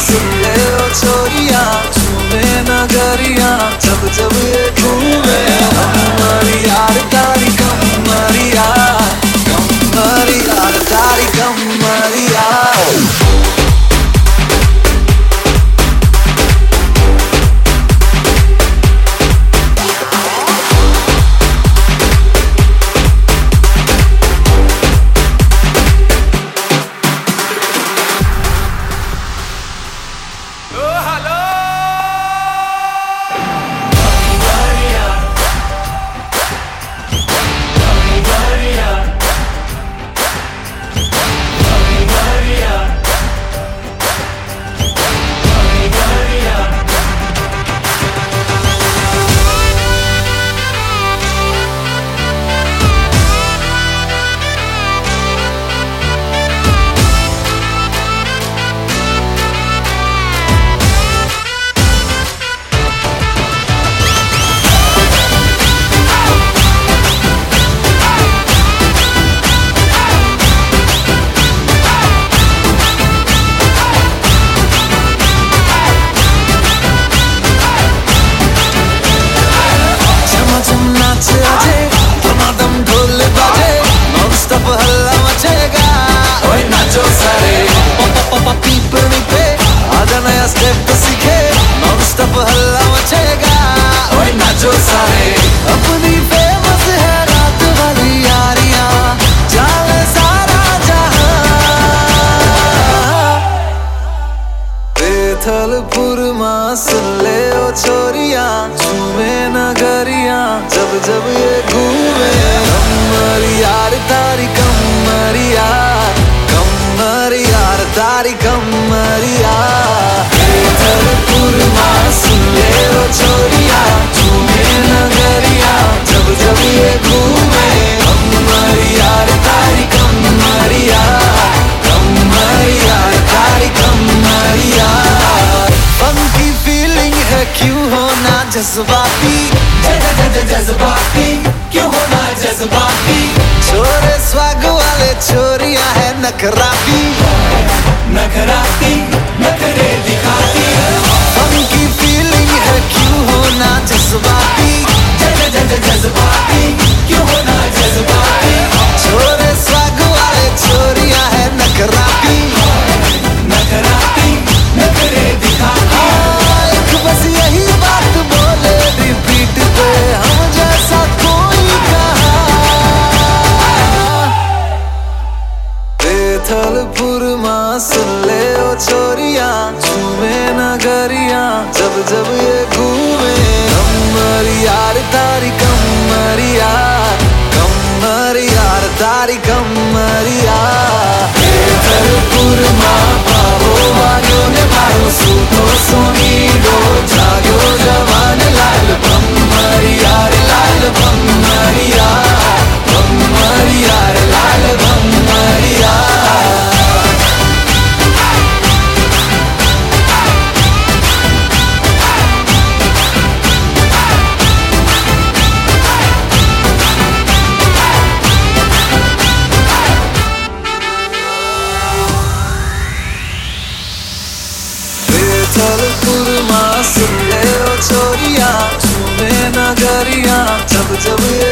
सुन ले ओ छोरिया, झूमे नगरिया जब जब ये घूमे। हमारी यार तारी कमरिया, कमरी यार तारी कमरिया। स्टेप सीखे नॉन स्टॉप हल्ला मचेगा, ओए नाचो सारे। अपनी फेमस है रात वाली यारियां, जाने सारा जहां। बेथलपुर मां सुन ले ओ छोरिया, झूमे नगरिया जब जब ये घूमे। कमरी यार तारी कमरिया, कमरी यार तारी कमरिया। बेथलपुर मां सुन ले ओ छोरिया, झूमे नगरिया जब जब ये घूमे। कमरी यार तारी कमरिया, कमरी यार तारी कमरिया। फंकी फीलिंग है क्यों होना जज्बाती, जज्बाती क्यों होना जज्बाती। छोरे स्वाग वाले छोरियां है नखराती, नखराती नखरे दिखाती। फंकी फीलिंग है क्यों होना जज्बाती, जज्बाती क्यों होना जज्बाती। छोरे स्वाग वाले छोरियां है नखराती, नखराती नखरे दिखाती। एक बस यही बात बोले रिपीट पे, हम जैसा कोई कहा। बेथलपुर मां सुन ले ओ छोरिया, झूमे नगरिया जब जब ये घूमे। कमरी यार तारी कमरिया, कमरी यार तारी कमरिया। बेथलपुर मां पावो वाग्यो ने मारो सूतो सोनीडो, जाग्यो जवान लाल कमरी यार लाल कमरिया, कमरी यार लाल कमरिया। बेथलपुर मां सुन ले ओ छोरिया, झूमे नगरिया जब जब ये